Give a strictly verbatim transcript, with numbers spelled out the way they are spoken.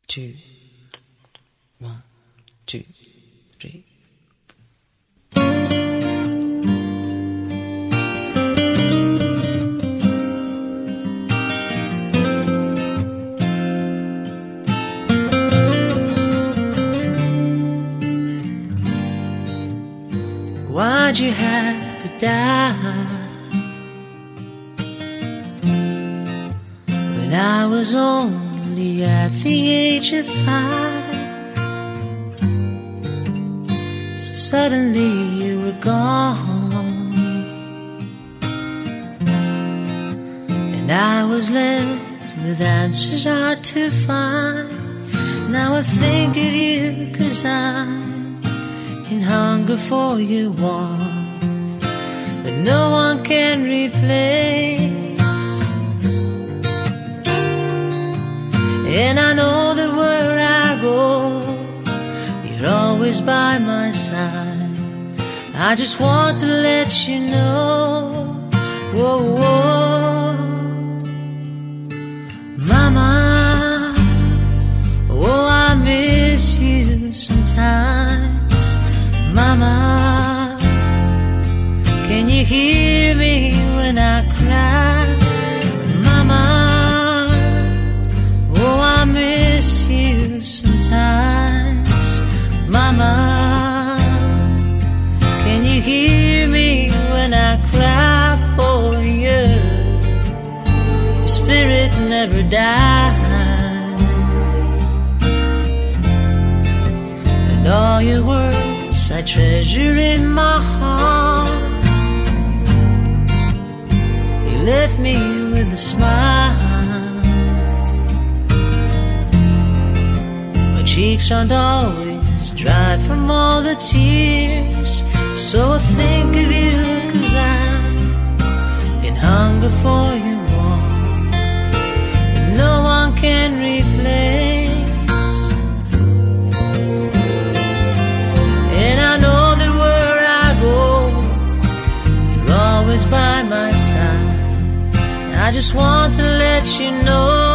two, one, two, three. Why'd you have to die when I was only at the age of five? So suddenly you were gone, and I was left with answers hard to find. Now I think of you 'cause I'm in hunger for your warmth that no one can replace. And I know that where I go, you're always by my side. I just want to let you know, whoa, whoa, Mama, oh, I miss you sometimes. Mama, can you hear me when I cry? Mama, oh, I miss you sometimes. Mama, can you hear me when I cry for you? Your spirit never died, and all your words I treasure in my heart. You left me with a smile. My cheeks aren't always dry from all the tears, so I think of you 'cause I'm in hunger for your warmth that no one can replace. And I know that where I go, you're always by my side. I just want to let you know,